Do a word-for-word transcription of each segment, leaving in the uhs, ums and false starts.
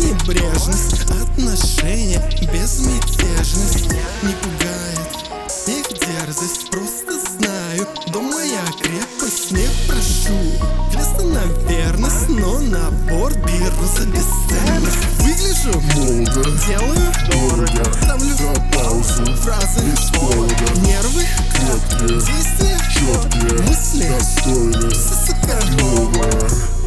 небрежность, отношения, безмятежность не пугает их дерзость. Просто знаю, дом моя крепость, не прошу креста на верность, но набор беру за бесценность. Выгляжу молодо, делаю дорого, ставлю за паузу, фразы без повода, нервы, крепкие, действия, четкие, мысли, достойные, сука, новое.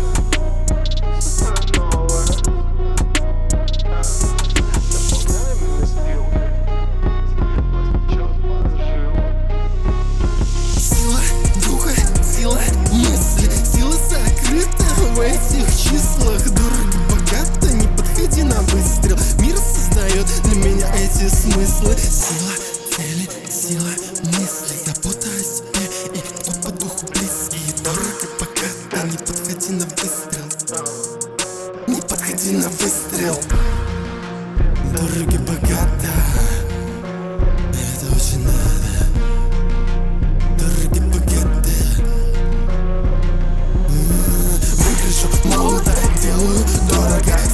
Сила духа, сила мысли, сила сокрыта в этих числах. Дорого, богато, не подходи на выстрел. Мир создает для меня эти смыслы. Сила цели, сила мысли, забота о себе и кто по духу близкий. Дорого, богато, не подходи на выстрел. Не подходи на выстрел. Дорого, богато, это очень надо. Дорого, богато, выгляжу молодо, делаю дорого.